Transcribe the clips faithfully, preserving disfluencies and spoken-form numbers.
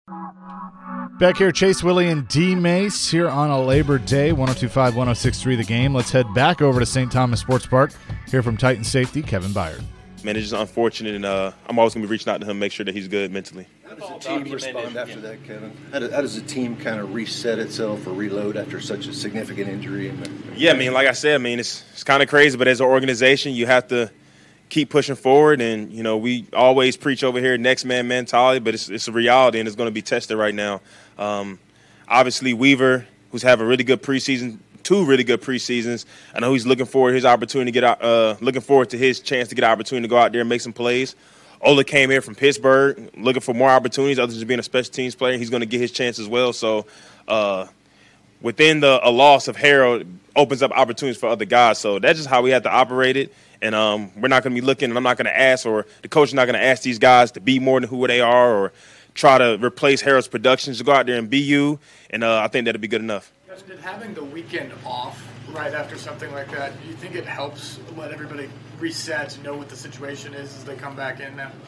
Back here, Chase Willie and D Mace here on a Labor Day, one oh two point five, one oh six point three The Game. Let's head back over to Saint Thomas Sports Park, hear from Titan safety Kevin Byard. Man, it's just unfortunate, and uh, I'm always going to be reaching out to him, make sure that he's good mentally. How does the team respond after that, Kevin? How, do, how does the team kind of reset itself or reload after such a significant injury? Yeah, I mean, like I said, I mean, it's, it's kind of crazy, but as an organization, you have to keep pushing forward, and, you know, we always preach over here next man mentality, but it's, it's a reality, and it's going to be tested right now. Um, obviously, Weaver, who's having a really good preseason, two really good preseasons. I know he's looking forward to his opportunity to get out, uh, looking forward to his chance to get an opportunity to go out there and make some plays. Ola came here from Pittsburgh, looking for more opportunities, other than being a special teams player. He's going to get his chance as well. So, uh, within the a loss of Harold opens up opportunities for other guys. So that's just how we have to operate it. And um, we're not going to be looking, and I'm not going to ask, or the coach is not going to ask these guys to be more than who they are, or try to replace Harold's productions. To go out there and be you, and uh, I think that'll be good enough. Did having the weekend off right after something like that, do you think it helps let everybody reset and know what the situation is as they come back in now?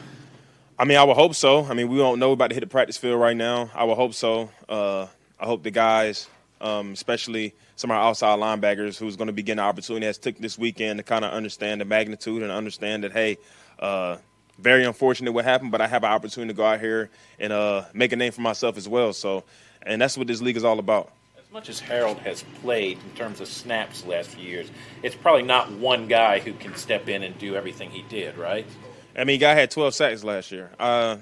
I mean, I would hope so. I mean, we don't know about to hit the practice field right now. I would hope so. Uh, I hope the guys, um, especially some of our outside linebackers who's going to be getting the opportunity, has took this weekend to kind of understand the magnitude and understand that, hey, uh, very unfortunate what happened, but I have an opportunity to go out here and uh, make a name for myself as well. So, and that's what this league is all about. As much as Harold has played in terms of snaps the last few years, it's probably not one guy who can step in and do everything he did, right? I mean, guy had twelve sacks last year. Uh,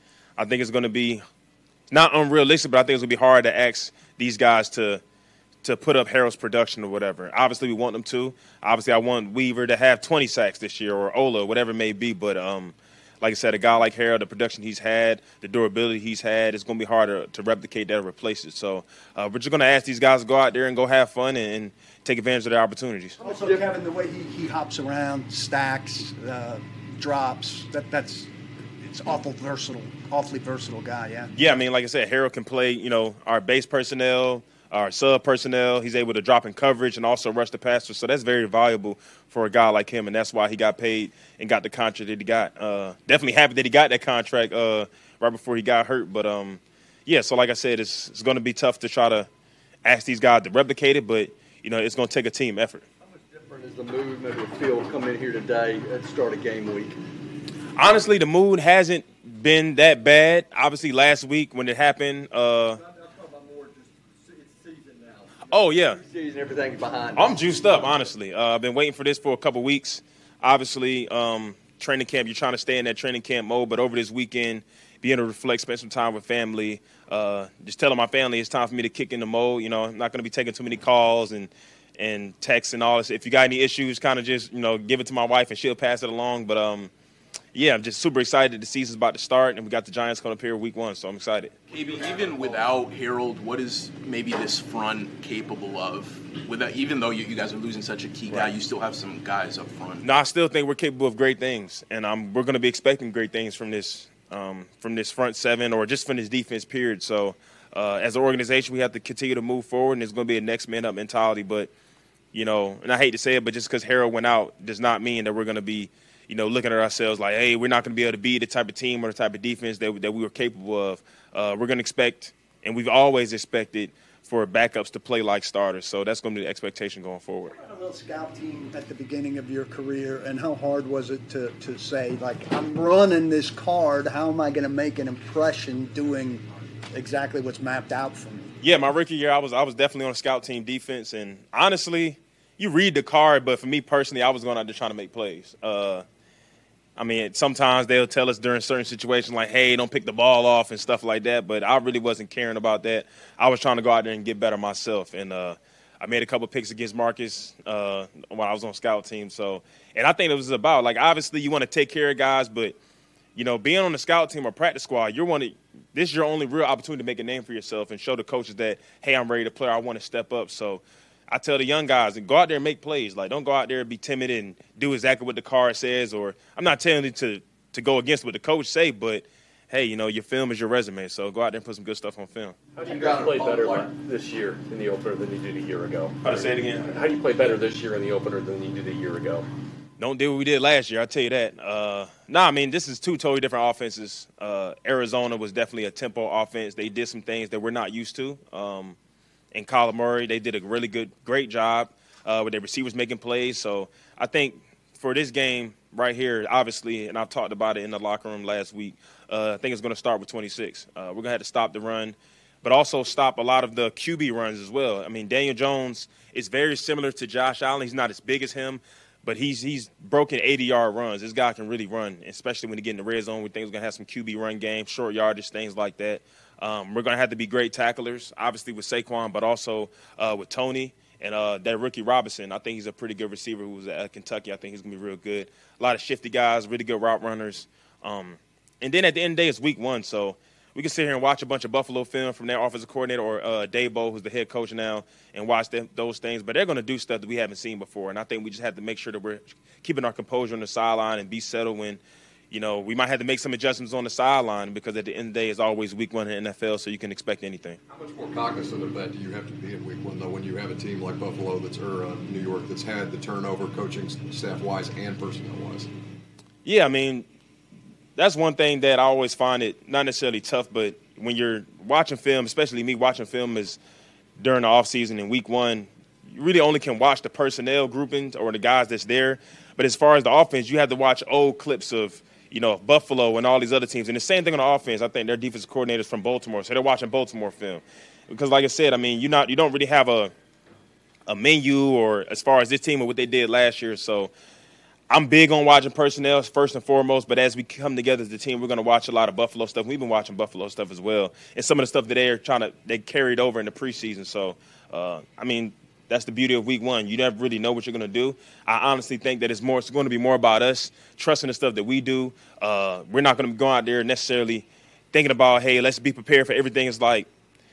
I think it's going to be not unrealistic, but I think it's going to be hard to ask these guys to to put up Harold's production or whatever. Obviously, we want them to. Obviously, I want Weaver to have twenty sacks this year, or Ola, whatever it may be. But um, like I said, a guy like Harold, the production he's had, the durability he's had, it's going to be harder to replicate that or replace it. So uh, we're just going to ask these guys to go out there and go have fun and, and take advantage of their opportunities. Also, Kevin, the way he, he hops around, stacks, uh, drops, that that's it's awful versatile, awfully versatile guy, yeah? Yeah, I mean, like I said, Harold can play, you know, our base personnel, our sub personnel. He's able to drop in coverage and also rush the passer. So that's very valuable for a guy like him, and that's why he got paid and got the contract that he got. Uh, definitely happy that he got that contract uh, right before he got hurt. But, um, yeah, so like I said, it's, it's going to be tough to try to ask these guys to replicate it, but, you know, it's going to take a team effort. How much different is the mood, maybe the field coming in here today at the start of game week? Honestly, the mood hasn't been that bad. Obviously, last week when it happened uh, – Oh, yeah. Season, everything's behind I'm juiced up, honestly. Uh, I've been waiting for this for a couple weeks. Obviously, um, training camp, you're trying to stay in that training camp mode, but over this weekend, being able to reflect, spend some time with family, uh, just telling my family it's time for me to kick in the mode. You know, I'm not going to be taking too many calls and, and texts and all this. If you got any issues, kind of just, you know, give it to my wife and she'll pass it along. But, um, yeah, I'm just super excited. The season's about to start, and we got the Giants coming up here week one, so I'm excited. K B, even without Harold, what is maybe this front capable of? Without, even though you, you guys are losing such a key guy, right, you still have some guys up front. No, I still think we're capable of great things, and um, we're going to be expecting great things from this um, from this front seven or just from this defense period. So uh, as an organization, we have to continue to move forward, and it's going to be a next man up mentality. But, you know, and I hate to say it, but just because Harold went out does not mean that we're going to be – you know, looking at ourselves like, hey, we're not going to be able to be the type of team or the type of defense that, that we were capable of. Uh, we're going to expect, and we've always expected, for backups to play like starters. So that's going to be the expectation going forward. A little scout team at the beginning of your career, and how hard was it to, to say, like, I'm running this card, how am I going to make an impression doing exactly what's mapped out for me? Yeah, my rookie year, I was I was definitely on a scout team defense, and honestly, you read the card, but for me personally, I was going out there trying to make plays. Uh, I mean, sometimes they'll tell us during certain situations like, hey, don't pick the ball off and stuff like that, but I really wasn't caring about that. I was trying to go out there and get better myself, and uh, I made a couple picks against Marcus uh, when I was on scout team. So, and I think it was about, like, obviously you want to take care of guys, but, you know, being on the scout team or practice squad, you're one of, this is your only real opportunity to make a name for yourself and show the coaches that, hey, I'm ready to play, I want to step up. So I tell the young guys, go out there and make plays. Like, don't go out there and be timid and do exactly what the card says. Or I'm not telling you to, to go against what the coach say, but, hey, you know, your film is your resume. So go out there and put some good stuff on film. How do you guys play better like this year in the opener than you did a year ago? How to say it again? How do you play better this year in the opener than you did a year ago? Don't do what we did last year, I'll tell you that. Uh, no, nah, I mean, this is two totally different offenses. Uh, Arizona was definitely a tempo offense. They did some things that we're not used to. Um, in Kyler Murray, they did a really good, great job uh, with their receivers making plays. So I think for this game right here, obviously, and I've talked about it in the locker room last week, uh, I think it's going to start with twenty-six. Uh, we're going to have to stop the run, but also stop a lot of the Q B runs as well. I mean, Daniel Jones is very similar to Josh Allen. He's not as big as him, but he's he's broken eighty-yard runs. This guy can really run, especially when he get in the red zone. We think he's going to have some Q B run game, short yardage, things like that. Um, we're going to have to be great tacklers, obviously with Saquon, but also uh, with Tony. And uh, that rookie Robinson, I think he's a pretty good receiver who was at Kentucky. I think he's going to be real good. A lot of shifty guys, really good route runners. Um, and then at the end of the day, it's week one, so we can sit here and watch a bunch of Buffalo film from their offensive coordinator or uh, Dabo, who's the head coach now, and watch them, those things. But they're going to do stuff that we haven't seen before. And I think we just have to make sure that we're keeping our composure on the sideline and be settled when, you know, we might have to make some adjustments on the sideline because at the end of the day, it's always week one in the N F L, so you can expect anything. How much more cognizant of that do you have to be in week one, though, when you have a team like Buffalo that's or uh, New York that's had the turnover coaching staff-wise and personnel-wise? Yeah, I mean, that's one thing that I always find it not necessarily tough, but when you're watching film, especially me watching film is during the offseason in week one, you really only can watch the personnel groupings or the guys that's there. But as far as the offense, you have to watch old clips of, you know, Buffalo and all these other teams. And the same thing on the offense. I think their defensive coordinators from Baltimore, so they're watching Baltimore film. Because like I said, I mean, you're not, you don't really have a a menu or as far as this team or what they did last year. So I'm big on watching personnel first and foremost, but as we come together as a team, we're going to watch a lot of Buffalo stuff. We've been watching Buffalo stuff as well, and some of the stuff that they're trying to they carried over in the preseason. So, uh, I mean, that's the beauty of week one. You never really know what you're going to do. I honestly think that it's more it's going to be more about us trusting the stuff that we do. Uh, we're not going to go out there necessarily thinking about, hey, let's be prepared for everything. It's like,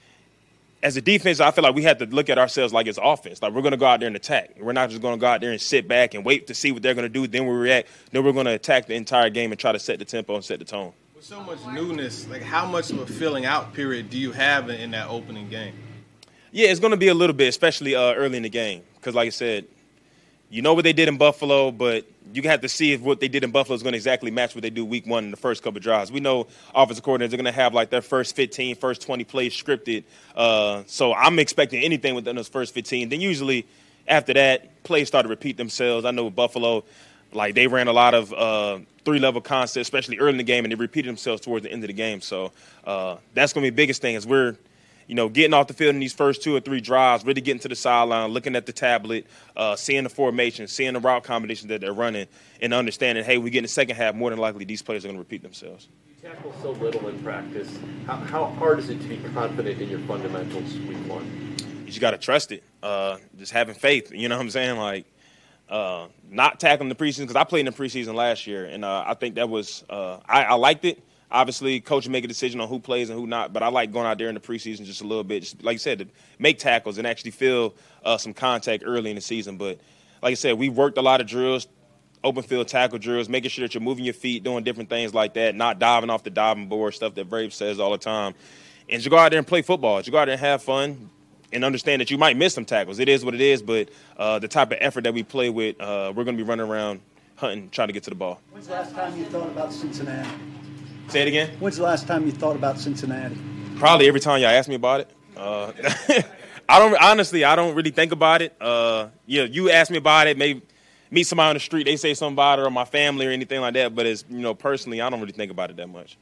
as a defense, I feel like we have to look at ourselves like it's offense. Like, we're going to go out there and attack. We're not just going to go out there and sit back and wait to see what they're going to do. Then we react. Then we're going to attack the entire game and try to set the tempo and set the tone. With so much newness, like how much of a filling out period do you have in, in that opening game? Yeah, it's going to be a little bit, especially uh, early in the game. Because, like I said, you know what they did in Buffalo, but you have to see if what they did in Buffalo is going to exactly match what they do week one in the first couple of drives. We know offensive coordinators are going to have, like, their first fifteen, first twenty plays scripted. Uh, so I'm expecting anything within those first fifteen. Then usually after that, plays start to repeat themselves. I know with Buffalo, like, they ran a lot of uh, three-level concepts, especially early in the game, and they repeated themselves towards the end of the game. So uh, that's going to be the biggest thing is we're – you know, getting off the field in these first two or three drives, really getting to the sideline, looking at the tablet, uh, seeing the formation, seeing the route combinations that they're running, and understanding, hey, we get in the second half, more than likely these players are going to repeat themselves. You tackle so little in practice. How, how hard is it to be confident in your fundamentals week one? You just got to trust it. Uh, just having faith, you know what I'm saying? Like, uh, not tackling the preseason, because I played in the preseason last year, and uh, I think that was uh, – I, I liked it. Obviously, coach make a decision on who plays and who not, but I like going out there in the preseason just a little bit, just like you said, to make tackles and actually feel uh, some contact early in the season. But like I said, we worked a lot of drills, open field tackle drills, making sure that you're moving your feet, doing different things like that, not diving off the diving board, stuff that Brave says all the time. And just go out there and play football. Just go out there and have fun and understand that you might miss some tackles. It is what it is, but uh, the type of effort that we play with, uh, we're going to be running around hunting, trying to get to the ball. When's the last time you thought about Cincinnati? Say it again? When's the last time you thought about Cincinnati? Probably every time y'all ask me about it. Uh, I don't honestly. I don't really think about it. Uh, yeah, you ask me about it. Maybe meet somebody on the street. They say something about it, or my family, or anything like that. But as you know, personally, I don't really think about it that much.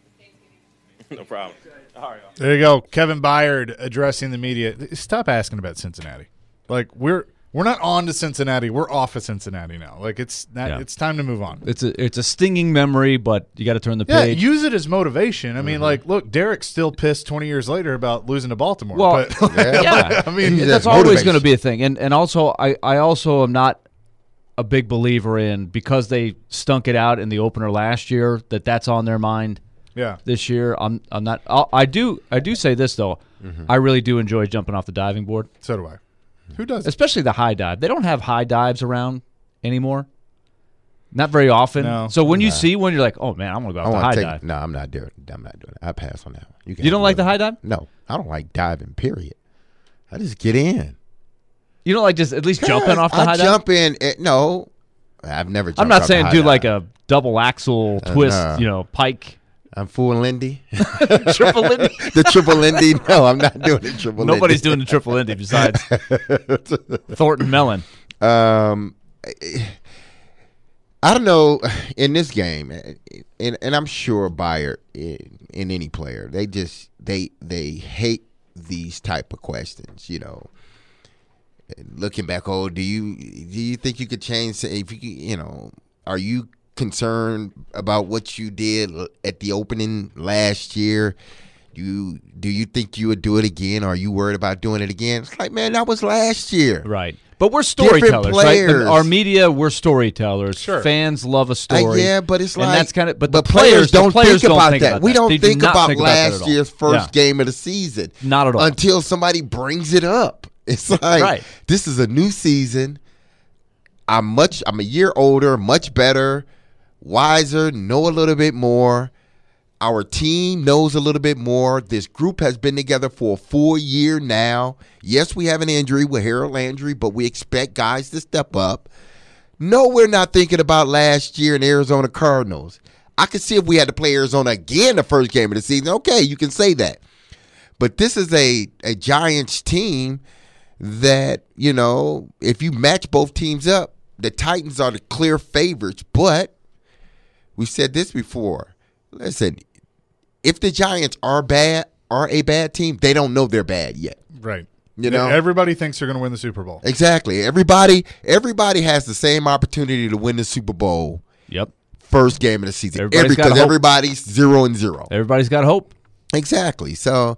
No problem. All right. There you go, Kevin Byard addressing the media. Stop asking about Cincinnati. Like we're. We're not on to Cincinnati. We're off of Cincinnati now. Like it's not, yeah. It's time to move on. It's a it's a stinging memory, but you got to turn the yeah, page. Use it as motivation. I mm-hmm. mean, like, look, Derek's still pissed twenty years later about losing to Baltimore. Well, but, yeah. yeah. I mean, that's always going to be a thing. And and also, I I also am not a big believer in because they stunk it out in the opener last year that that's on their mind. Yeah. This year, I'm I'm not. I'll, I do I do say this though. Mm-hmm. I really do enjoy jumping off the diving board. So do I. Who does? Especially the high dive. They don't have high dives around anymore. Not very often. No. So when you nah. see one, you're like, oh, man, I'm going to go off the high take, dive. No, I'm not doing it. I'm not doing it. I pass on that one. You, you don't like the high dive? No. I don't like diving, period. I just get in. You don't like just at least jumping off the I high dive? I jump in. At, no. I've never. I'm not saying do dive. like a double axle Uh, twist, no. you know, pike. I'm fooling Lindy. Triple Lindy. The triple Lindy. No, I'm not doing the triple Lindy. Nobody's doing the triple Lindy besides Thornton Mellon. Um, I don't know in this game, and, and I'm sure Bayer in, in any player, they just they they hate these type of questions. You know, looking back, oh, do you do you think you could change? If you you know, are you concerned about what you did at the opening last year? Do you do you think you would do it again? Or are you worried about doing it again? It's like, man, that was last year, right? But we're storytellers, right? The, our media, we're storytellers. Sure. Fans love a story. Uh, yeah, but it's and like that's kind of. But, but the players, players don't the players think don't about think that. About we that. don't They think do not about think last about that year's first yeah. game of the season. Not at all. Until somebody brings it up. It's like right. This is a new season. I'm much. I'm a year older, much better, wiser, know a little bit more. Our team knows a little bit more. This group has been together for a full year now. Yes, we have an injury with Harold Landry, but we expect guys to step up. No, we're not thinking about last year in Arizona Cardinals. I could see if we had to play Arizona again the first game of the season. Okay, you can say that. But this is a, a Giants team that, you know, if you match both teams up, the Titans are the clear favorites. But we've said this before. Listen, if the Giants are bad, are a bad team, they don't know they're bad yet. Right. You know, everybody thinks they're going to win the Super Bowl. Exactly. Everybody, everybody has the same opportunity to win the Super Bowl. Yep. First game of the season. Everybody's Every, got hope. everybody's zero and zero. Everybody's got hope. Exactly. So,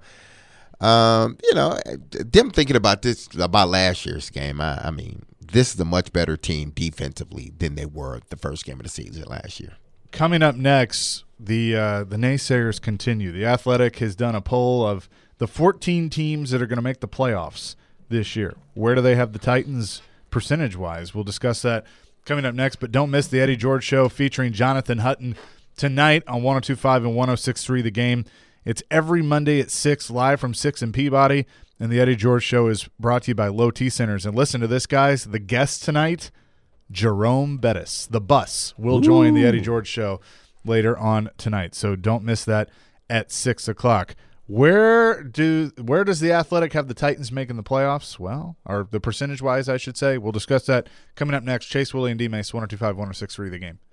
um, you know, them thinking about this about last year's game. I, I mean, this is a much better team defensively than they were the first game of the season last year. Coming up next, the uh, the naysayers continue. The Athletic has done a poll of the fourteen teams that are going to make the playoffs this year. Where do they have the Titans percentage-wise? We'll discuss that coming up next, but don't miss the Eddie George Show featuring Jonathan Hutton tonight on one oh two point five and one oh six point three The Game. It's every Monday at six, live from six in Peabody, and the Eddie George Show is brought to you by Low T Centers. And listen to this, guys. The guest tonight, Jerome Bettis. The Bus will join the Eddie George Show later on tonight, so don't miss that at six o'clock. Where do where does the Athletic have the Titans making the playoffs? Well, or the percentage-wise, I should say. We'll discuss that coming up next. Chase, Willie, and D-Mace, one oh two point five, one oh six point three The Game.